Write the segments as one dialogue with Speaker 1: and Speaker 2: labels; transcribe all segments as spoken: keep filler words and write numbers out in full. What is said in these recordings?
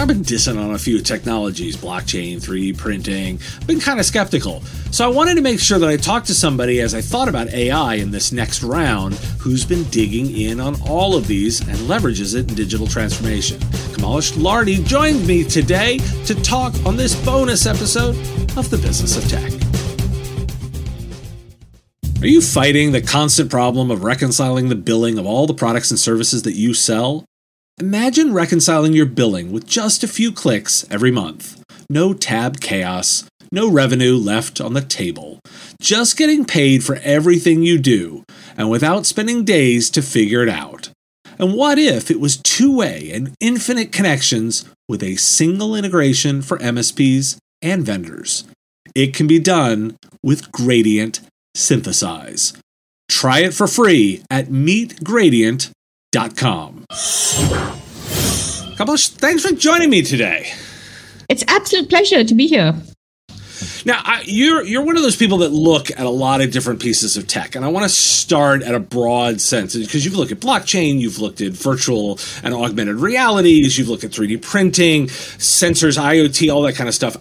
Speaker 1: I've been dissing on a few technologies, blockchain, three D printing, been kind of skeptical. So I wanted to make sure that I talked to somebody as I thought about A I in this next round who's been digging in on all of these and leverages it in digital transformation. Kamalesh Lardi joined me today to talk on this bonus episode of The Business of Tech. Are you fighting the constant problem of reconciling the billing of all the products and services that you sell? Imagine reconciling your billing with just a few clicks every month. No tab chaos, no revenue left on the table. Just getting paid for everything you do, and without spending days to figure it out. And what if it was two-way and infinite connections with a single integration for M S Ps and vendors? It can be done with Gradient Synthesize. Try it for free at meet gradient dot com. Kamalesh, thanks for joining me today.
Speaker 2: It's an absolute pleasure to be here.
Speaker 1: Now, I, you're you're one of those people that look at a lot of different pieces of tech, and I want to start at a broad sense, because you've looked at blockchain, you've looked at virtual and augmented realities, you've looked at three D printing, sensors, IoT, all that kind of stuff.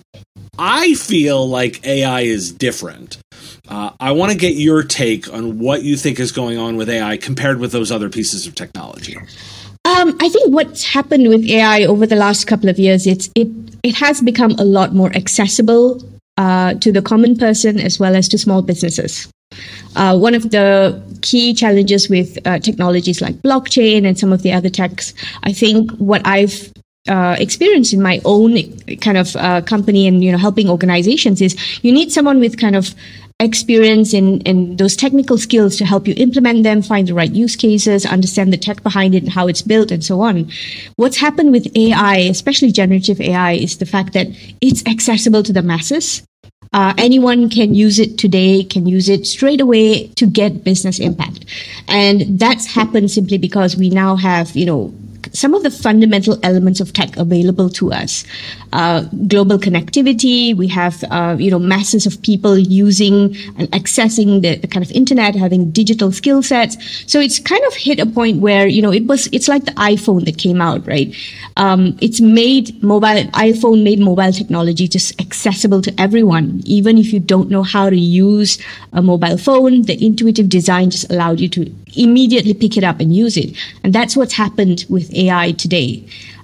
Speaker 1: I feel like A I is different. Uh, I want to get your take on what you think is going on with A I compared with those other pieces of technology.
Speaker 2: Um, I think what's happened with A I over the last couple of years, it's it it has become a lot more accessible uh, to the common person as well as to small businesses. Uh, one of the key challenges with uh, technologies like blockchain and some of the other techs, I think what I've Uh, experience in my own kind of uh, company and, you know, helping organizations is you need someone with kind of experience in, in those technical skills to help you implement them, find the right use cases, understand the tech behind it and how it's built and so on. What's happened with A I, especially generative A I, is the fact that it's accessible to the masses. Uh, anyone can use it today, can use it straight away to get business impact. And that's happened simply because we now have, you know, some of the fundamental elements of tech available to us. Uh, global connectivity, we have, uh, you know, masses of people using and accessing the, the kind of internet, having digital skill sets. So it's kind of hit a point where, you know, it was, it's like the iPhone that came out, right? Um, it's made mobile, iPhone made mobile technology just accessible to everyone. Even if you don't know how to use a mobile phone, the intuitive design just allowed you to immediately pick it up and use it. And that's what's happened with A I today.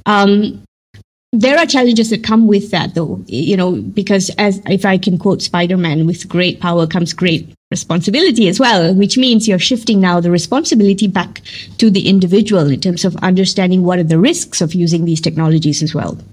Speaker 2: Um, there are challenges that come with that, though, you know, because as if I can quote Spider-Man, with great power comes great responsibility as well, which means you're shifting now the responsibility back to the individual in terms of understanding what are the risks of using these technologies as well.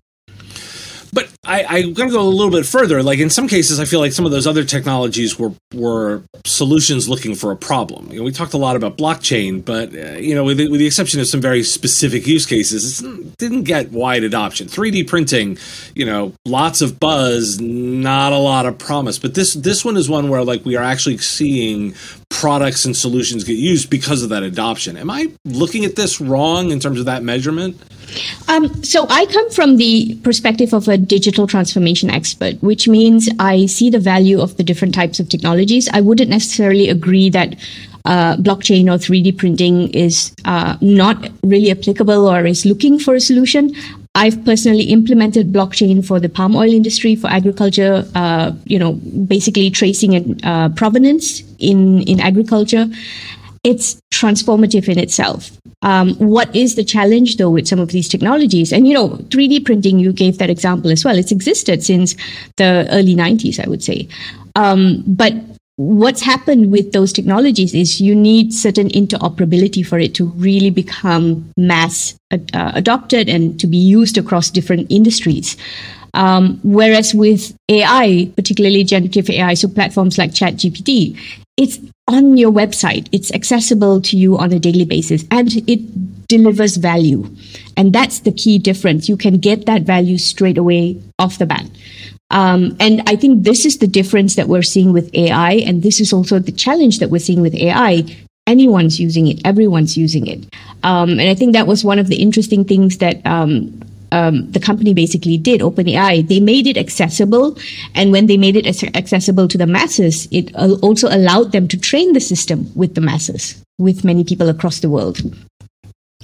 Speaker 1: But I, I'm going to go a little bit further. Like in some cases, I feel like some of those other technologies were were solutions looking for a problem. You know, we talked a lot about blockchain, but uh, you know, with the, with the exception of some very specific use cases, it didn't get wide adoption. three D printing, you know, lots of buzz, not a lot of promise. But this this one is one where like we are actually seeing products and solutions get used because of that adoption. Am I looking at this wrong in terms of that measurement?
Speaker 2: Um, so I come from the perspective of a digital transformation expert, which means I see the value of the different types of technologies. I wouldn't necessarily agree that uh, blockchain or three D printing is uh, not really applicable or is looking for a solution. I've personally implemented blockchain for the palm oil industry, for agriculture, uh, you know, basically tracing and uh, provenance in, in agriculture. It's transformative in itself. Um, what is the challenge, though, with some of these technologies? And, you know, three D printing, you gave that example as well. It's existed since the early nineties, I would say. Um, but what's happened with those technologies is you need certain interoperability for it to really become mass uh, adopted and to be used across different industries. Um, whereas with A I, particularly generative A I, so platforms like ChatGPT, it's on your website. It's accessible to you on a daily basis, and it delivers value. And that's the key difference. You can get that value straight away off the bat. Um, and I think this is the difference that we're seeing with A I. And this is also the challenge that we're seeing with A I. Anyone's using it. Everyone's using it. Um, and I think that was one of the interesting things that um, um, the company basically did, OpenAI. They made it accessible. And when they made it accessible to the masses, it also allowed them to train the system with the masses, with many people across the world.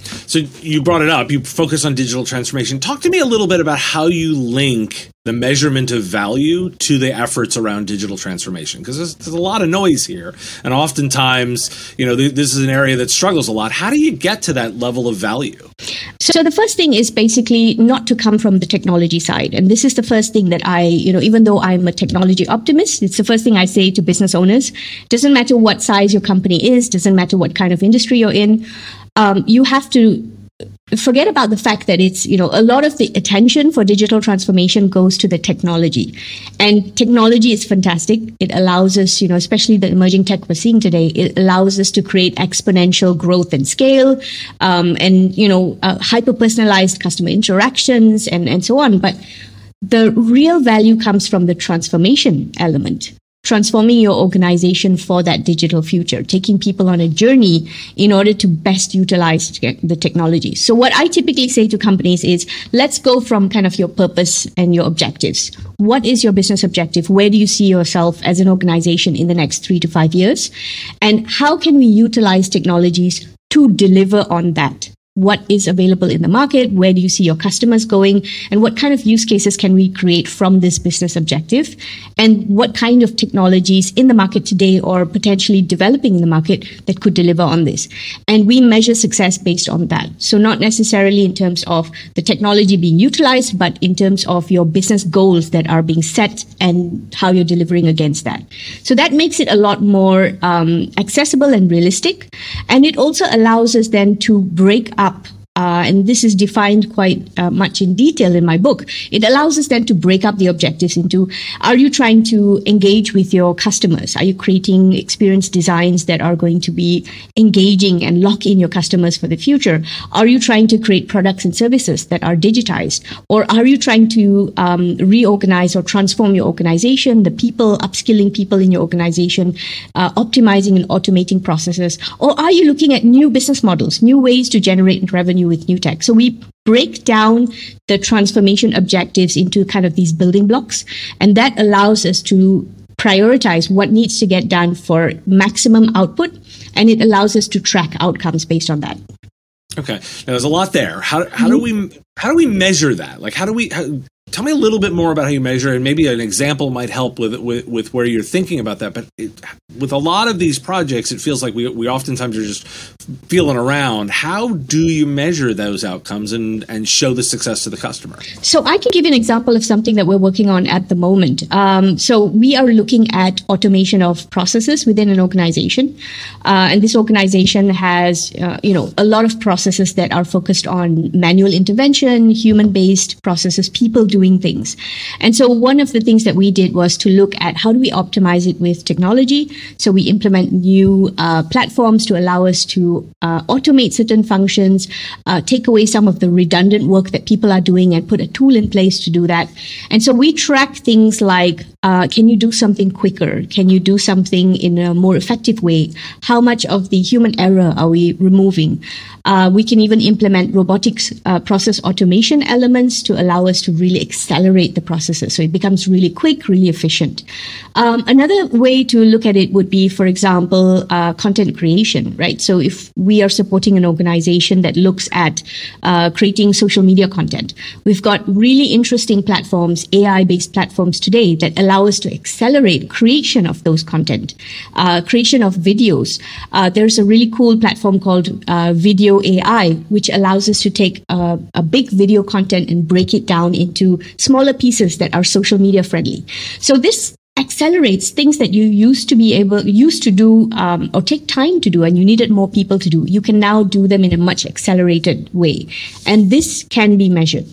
Speaker 1: So you brought it up. You focus on digital transformation. Talk to me a little bit about how you link the measurement of value to the efforts around digital transformation, because there's, there's a lot of noise here, and oftentimes, you know, th- this is an area that struggles a lot. How do you get to that level of value?
Speaker 2: So the first thing is basically not to come from the technology side, and this is the first thing that I, you know, even though I'm a technology optimist, it's the first thing I say to business owners. Doesn't matter what size your company is, doesn't matter what kind of industry you're in. Um, you have to forget about the fact that it's, you know, a lot of the attention for digital transformation goes to the technology. And technology is fantastic. It allows us, you know, especially the emerging tech we're seeing today, it allows us to create exponential growth and scale, um, and, you know, uh, hyper-personalized customer interactions and, and so on. But the real value comes from the transformation element. Transforming your organization for that digital future, taking people on a journey in order to best utilize the technology. So what I typically say to companies is, let's go from kind of your purpose and your objectives. What is your business objective? Where do you see yourself as an organization in the next three to five years? And how can we utilize technologies to deliver on that? What is available in the market? Where do you see your customers going? And what kind of use cases can we create from this business objective? And what kind of technologies in the market today or potentially developing in the market that could deliver on this? And we measure success based on that. So not necessarily in terms of the technology being utilized, but in terms of your business goals that are being set and how you're delivering against that. So that makes it a lot more um, accessible and realistic. And it also allows us then to break up Up, uh, and this is defined quite uh, much in detail in my book. It allows us then to break up the objectives into, are you trying to engage with your customers? Are you creating experience designs that are going to be engaging and lock in your customers for the future? Are you trying to create products and services that are digitized? Or are you trying to um, reorganize or transform your organization, the people, upskilling people in your organization, uh, optimizing and automating processes? Or are you looking at new business models, new ways to generate revenue with new tech? So we break down the transformation objectives into kind of these building blocks, and that allows us to prioritize what needs to get done for maximum output, and it allows us to track outcomes based on that.
Speaker 1: Okay, now there's a lot there. How how do we how do we measure that? Like, how do we? How, tell me a little bit more about how you measure, and maybe an example might help with with, with where you're thinking about that. But it, with a lot of these projects, it feels like we we oftentimes are just feeling around. How do you measure those outcomes and and show the success to the customer?
Speaker 2: So I can give you an example of something that we're working on at the moment. Um, so we are looking at automation of processes within an organization, uh, and this organization has uh, you know a lot of processes that are focused on manual intervention, human-based processes, people doing things. And so one of the things that we did was to look at how do we optimize it with technology. So we implement new uh, platforms to allow us to uh, automate certain functions, uh, take away some of the redundant work that people are doing and put a tool in place to do that. And so we track things like, uh, can you do something quicker? Can you do something in a more effective way? How much of the human error are we removing? Uh, we can even implement robotics uh, process automation elements to allow us to really accelerate the processes. So it becomes really quick, really efficient. Um, another way to look at it would be, for example, uh, content creation, right? So if we are supporting an organization that looks at uh, creating social media content, we've got really interesting platforms, A I-based platforms today that allow us to accelerate creation of those content, uh, creation of videos. Uh, there's a really cool platform called uh, Video A I, which allows us to take uh, a big video content and break it down into smaller pieces that are social media friendly. So this accelerates things that you used to be able, used to do um, or take time to do, and you needed more people to do. You can now do them in a much accelerated way. And this can be measured.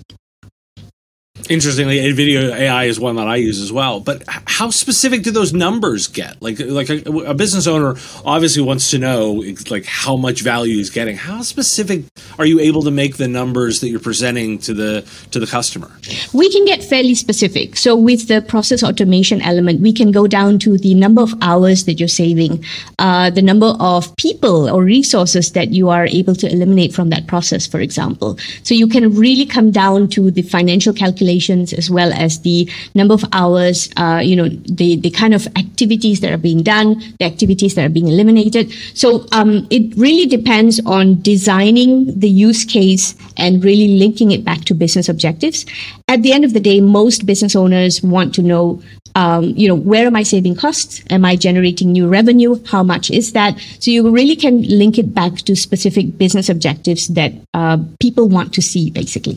Speaker 1: Interestingly, Video A I is one that I use as well. But how specific do those numbers get? Like, like a, a business owner obviously wants to know like how much value he's getting. How specific are you able to make the numbers that you're presenting to the to the customer?
Speaker 2: We can get fairly specific. So with the process automation element, we can go down to the number of hours that you're saving, uh, the number of people or resources that you are able to eliminate from that process, for example. So you can really come down to the financial calculation organizations, as well as the number of hours, uh, you know, the, the kind of activities that are being done, the activities that are being eliminated. So um, it really depends on designing the use case and really linking it back to business objectives. At the end of the day, most business owners want to know, um, you know, where am I saving costs? Am I generating new revenue? How much is that? So you really can link it back to specific business objectives that uh, people want to see, basically.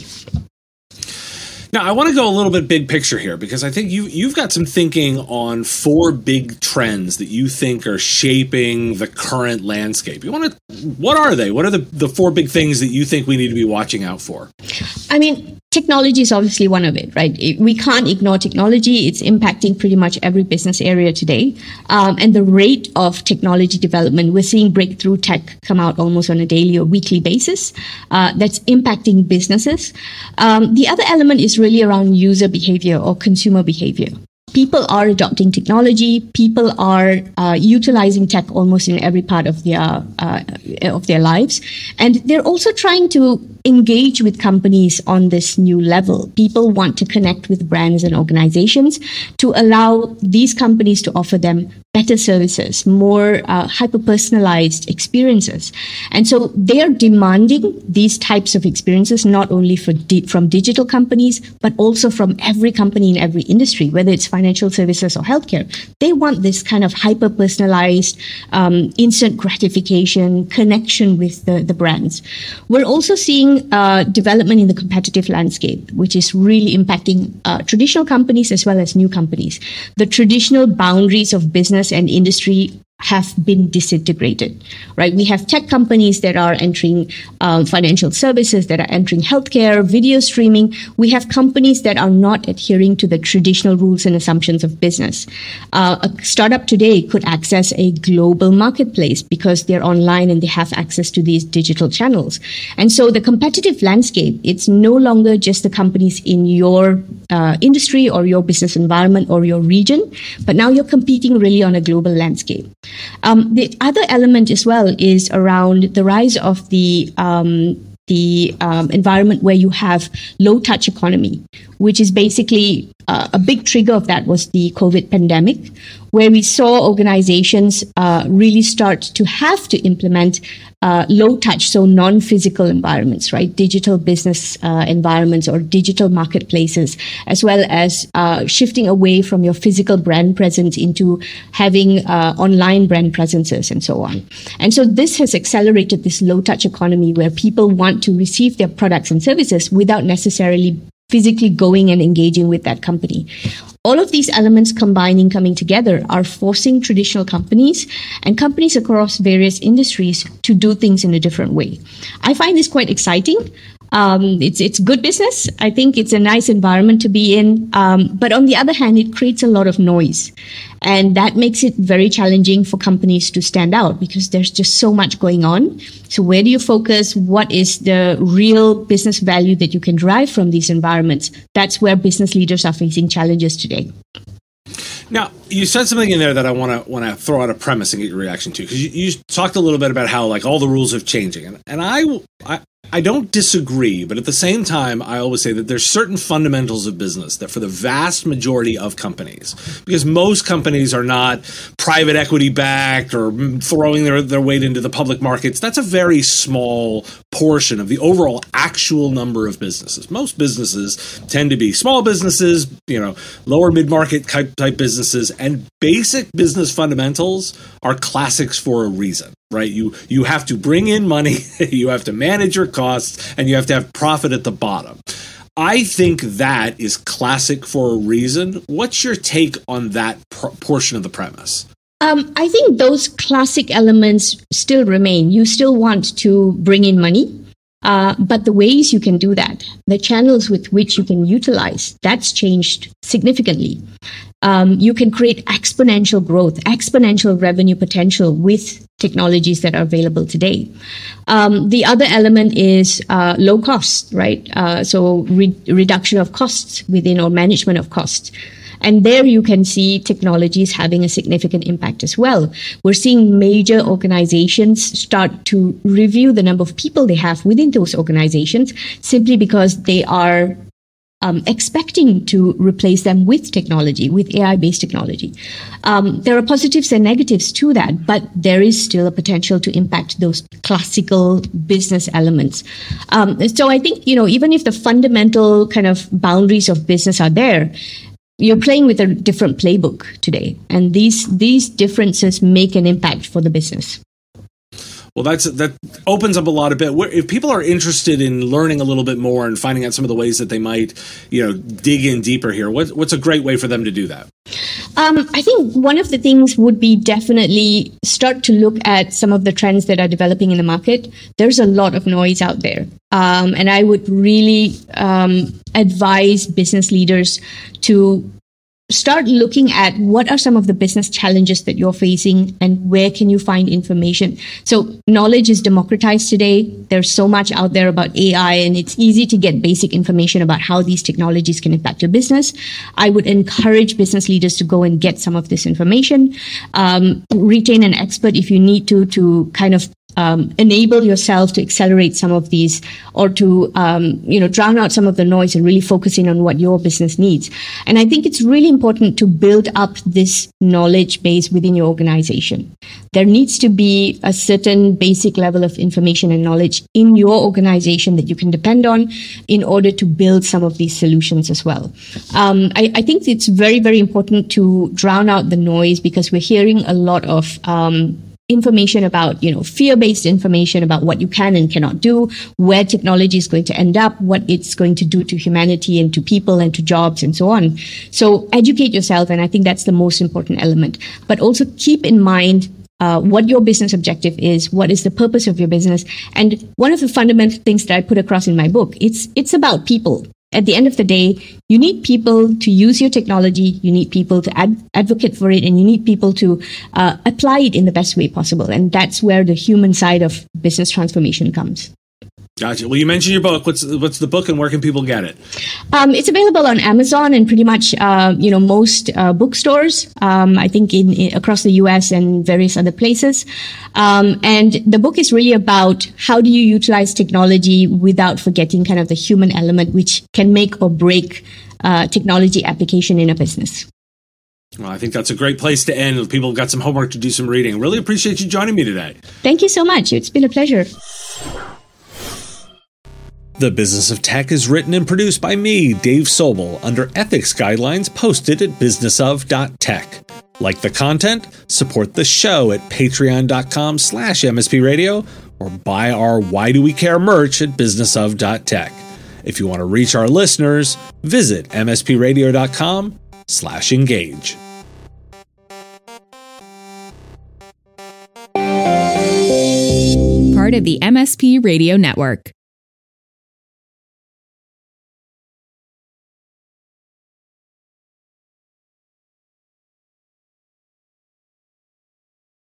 Speaker 1: Now, I want to go a little bit big picture here, because I think you, you've got some thinking on four big trends that you think are shaping the current landscape. You want to, what are they? What are the, the four big things that you think we need to be watching out for?
Speaker 2: I mean, technology is obviously one of it, right? It, we can't ignore technology. It's impacting pretty much every business area today. Um, and the rate of technology development, we're seeing breakthrough tech come out almost on a daily or weekly basis. Uh, that's impacting businesses. Um, the other element is really around user behavior or consumer behavior. People are adopting technology. People are uh, utilizing tech almost in every part of their uh, of their lives, and they're also trying to engage with companies on this new level. People want to connect with brands and organizations to allow these companies to offer them better services, more uh, hyper-personalized experiences. And so they are demanding these types of experiences, not only for di- from digital companies, but also from every company in every industry, whether it's financial services or healthcare. They want this kind of hyper-personalized, um, instant gratification, connection with the, the brands. We're also seeing uh, development in the competitive landscape, which is really impacting uh, traditional companies as well as new companies. The traditional boundaries of business and industry have been disintegrated, right? We have tech companies that are entering um, financial services, that are entering healthcare, video streaming. We have companies that are not adhering to the traditional rules and assumptions of business. Uh, a startup today could access a global marketplace because they're online and they have access to these digital channels. And so the competitive landscape, it's no longer just the companies in your uh, industry or your business environment or your region, but now you're competing really on a global landscape. Um, the other element as well is around the rise of the um, the um, environment where you have low touch economy, which is basically uh, a big trigger of that was the COVID pandemic, where we saw organizations uh, really start to have to implement uh, low touch, so non-physical environments, right? Digital business uh, environments or digital marketplaces, as well as uh, shifting away from your physical brand presence into having uh, online brand presences and so on. And so this has accelerated this low touch economy where people want to receive their products and services without necessarily physically going and engaging with that company. All of these elements combining, coming together, are forcing traditional companies and companies across various industries to do things in a different way. I find this quite exciting. Um, it's it's good business. I think it's a nice environment to be in. Um, but on the other hand, it creates a lot of noise. And that makes it very challenging for companies to stand out because there's just so much going on. So where do you focus? What is the real business value that you can derive from these environments? That's where business leaders are facing challenges today.
Speaker 1: Now, you said something in there that I want to want to throw out a premise and get your reaction to, because you, you talked a little bit about how like all the rules are changing, and and I, I I don't disagree, but at the same time, I always say that there's certain fundamentals of business that for the vast majority of companies, because most companies are not private equity backed or throwing their, their weight into the public markets. That's a very small portion of the overall actual number of businesses. Most businesses tend to be small businesses, you know, lower mid-market type, type businesses, and basic business fundamentals are classics for a reason. Right? You you have to bring in money, you have to manage your costs, and you have to have profit at the bottom. I think that is classic for a reason. What's your take on that pr- portion of the premise?
Speaker 2: Um, I think those classic elements still remain. You still want to bring in money, uh, but the ways you can do that, the channels with which you can utilize, that's changed significantly. Um, you can create exponential growth, exponential revenue potential with technologies that are available today. Um, the other element is uh, low cost, right? Uh, so re- reduction of costs within or management of costs. And there you can see technologies having a significant impact as well. We're seeing major organizations start to review the number of people they have within those organizations simply because they are um, expecting to replace them with technology, with A I-based technology. Um, there are positives and negatives to that, but there is still a potential to impact those classical business elements. Um, so I think, you know, even if the fundamental kind of boundaries of business are there, you're playing with a different playbook today, and these these differences make an impact for the business.
Speaker 1: Well, that's that opens up a lot of bit. If people are interested in learning a little bit more and finding out some of the ways that they might, you know, dig in deeper here, what, what's a great way for them to do that?
Speaker 2: Um, I think one of the things would be definitely start to look at some of the trends that are developing in the market. There's a lot of noise out there. Um, and I would really um, advise business leaders to start looking at what are some of the business challenges that you're facing and where can you find information. So knowledge is democratized today. There's so much out there about A I, and it's easy to get basic information about how these technologies can impact your business. I would encourage business leaders to go and get some of this information. Um, retain an expert if you need to, to kind of Um, enable yourself to accelerate some of these, or to um, you know drown out some of the noise and really focus in on what your business needs. And I think it's really important to build up this knowledge base within your organization. There needs to be a certain basic level of information and knowledge in your organization that you can depend on in order to build some of these solutions as well. Um, I, I think it's very, very important to drown out the noise, because we're hearing a lot of um, information about, you know, fear-based information about what you can and cannot do, where technology is going to end up, what it's going to do to humanity and to people and to jobs and so on. So educate yourself, and I think that's the most important element. But also keep in mind uh, what your business objective is, what is the purpose of your business. And one of the fundamental things that I put across in my book, it's it's about people. At the end of the day, you need people to use your technology, you need people to ad- advocate for it, and you need people to uh, apply it in the best way possible. And that's where the human side of business transformation comes.
Speaker 1: Gotcha. Well, you mentioned your book. What's what's the book, and where can people get it?
Speaker 2: Um, it's available on Amazon and pretty much uh, you know most uh, bookstores. Um, I think in, in across the U S and various other places. Um, and the book is really about how do you utilize technology without forgetting kind of the human element, which can make or break uh, technology application in a business.
Speaker 1: Well, I think that's a great place to end. People have got some homework to do some reading. Really appreciate you joining me today.
Speaker 2: Thank you so much. It's been a pleasure.
Speaker 1: The Business of Tech is written and produced by me, Dave Sobel, under ethics guidelines posted at business of dot tech. Like the content? Support the show at patreon.com slash mspradio, or buy our Why Do We Care merch at business of dot tech. If you want to reach our listeners, visit mspradio.com slash engage.
Speaker 3: Part of the M S P Radio Network.